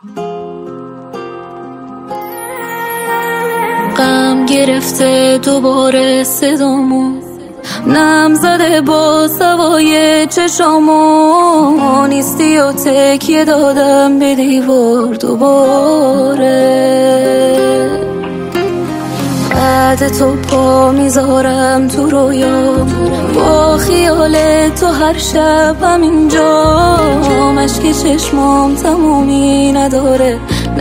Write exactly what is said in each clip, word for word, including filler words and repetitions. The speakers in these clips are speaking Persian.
غم گرفته دوباره صدامو، نم زده با سوای چشامو، نیستی و تکیه دادم به دیوار دوباره. بعد تو پا میذارم تو رویا، با خیال تو هر شب همینجا، مشک چشمام تمومی نداره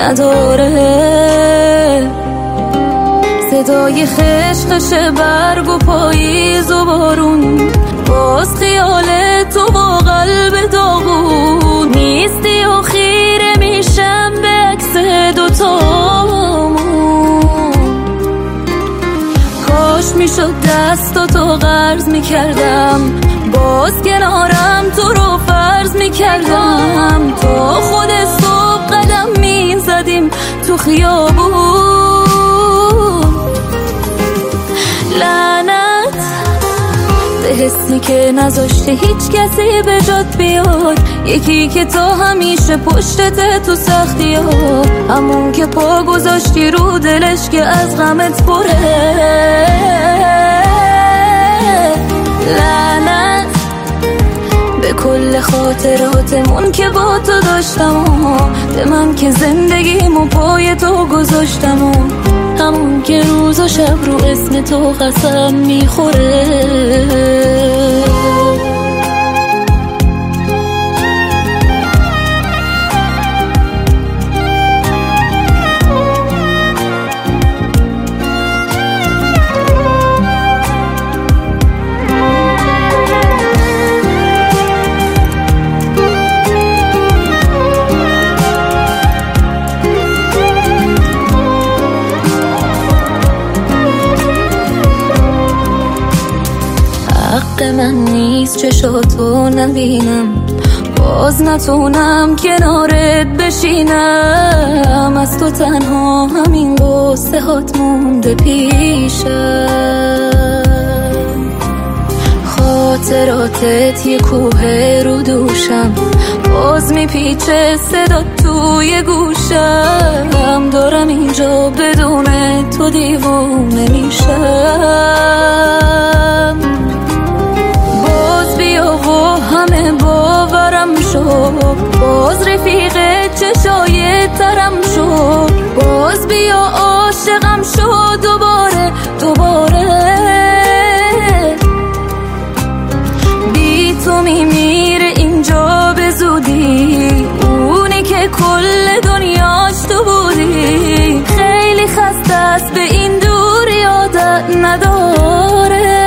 نداره. صدای خشخش برگ و پاییز و بارون، باز خیال تو با قلب داغون، نیستی و خیره میشم به عکس دوتامون. کاش میشد دستاتو قرض میکردم، باز کنارم تو رو فرض میکردم، تا خود صبح قدم میزدیم تو خیابون. لعنت به حسی که نذاشته هیچ کسی به جات بیاد، یکی که تا همیشه پشتت تو سختی ها، همون که پا گذاشتی رو دلش که از غمت پره. لعنت به کل خاطراتمون که با تو داشتم، به من که زندگیمو پای تو گذاشتم، همون که روز و شب رو اسم تو قسم میخوره. حق من نیست چشاتو نبینم، باز نتونم کنارت بشینم، از تو تنها همین قصه هات مونده پیشم. خاطراتت یه کوه رو دوشم، باز میپیچه صدا توی گوشم، دارم اینجا بدون تو دیوونه میشم. همه باورم شو، باز رفیق چشای ترم شو، باز بیا عاشقم شو دوباره دوباره. بی تو میمیره اینجا به زودی، اونی که کل دنیاش تو بودی، خیلی خسته است به این دوری عادت نداره.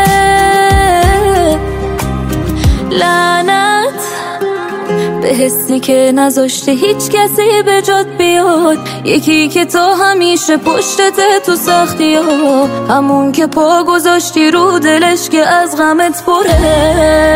لعنت به حسی که نذاشته هیچ کسی به جات بیاد، یکی که تا همیشه پشتت تو سختی ها، همون که پا گذاشتی رو دلش که از غمت پره.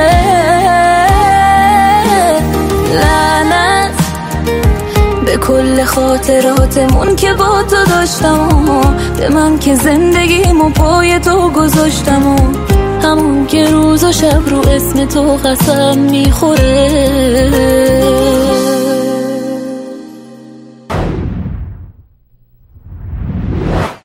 لعنت به کل خاطراتمون که با تو داشتم، به من که زندگیمو پای تو گذاشتم، همون که روز و شب رو اسم تو قسم میخوره.